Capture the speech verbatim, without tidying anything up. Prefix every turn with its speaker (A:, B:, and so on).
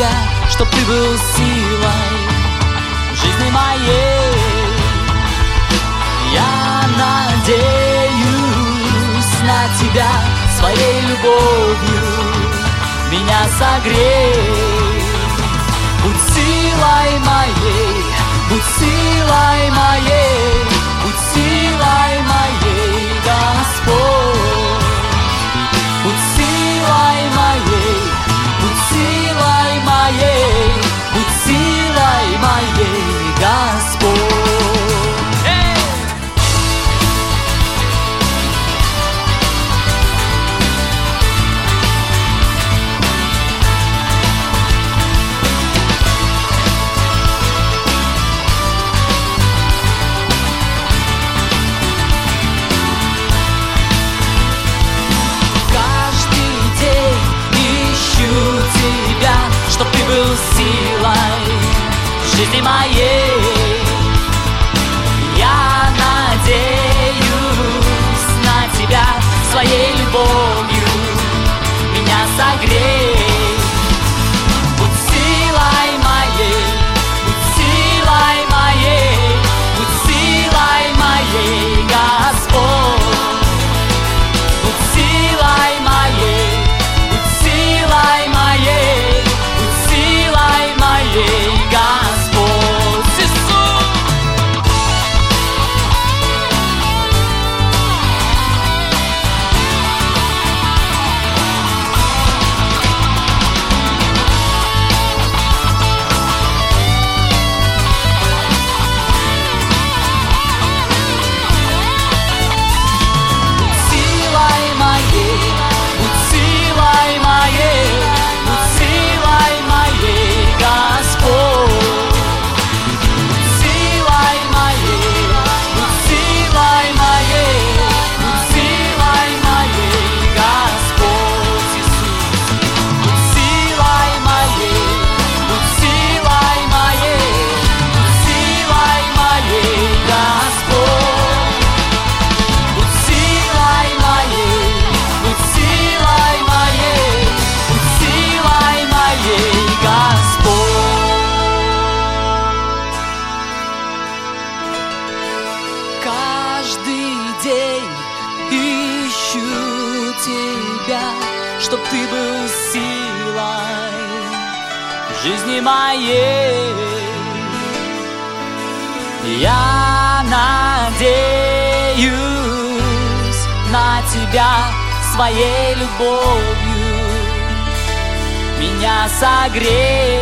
A: тебя, чтоб ты был силой жизни моей. Я надеюсь на тебя, своей любовью меня согрей. Будь силой моей, будь силой моей, будь силой моей, Господь. Будь силой моей, будь силой моей, будь силой моей, Господь. Чтоб ты был силой жизни моей. Я надеюсь на тебя, своей любовью меня согрей. Будь силой моей, будь силой моей, будь силой моей, Господь. Будь силой моей, будь силой моей, силой моей, Господь Иисус. Будь силой моей, будь силой моей, будь силой моей, Господь. Будь силой моей, будь силой моей, будь силой моей, Господь Иисус. Будь силой моей, будь силой моей, будь силой моей, Господь. Будь силой моей, будь силой моей, будь силой моей, Господь. Каждый день ищу тебя, чтоб ты был силой жизни моей. Я надеюсь на тебя, своей любовью меня согрей.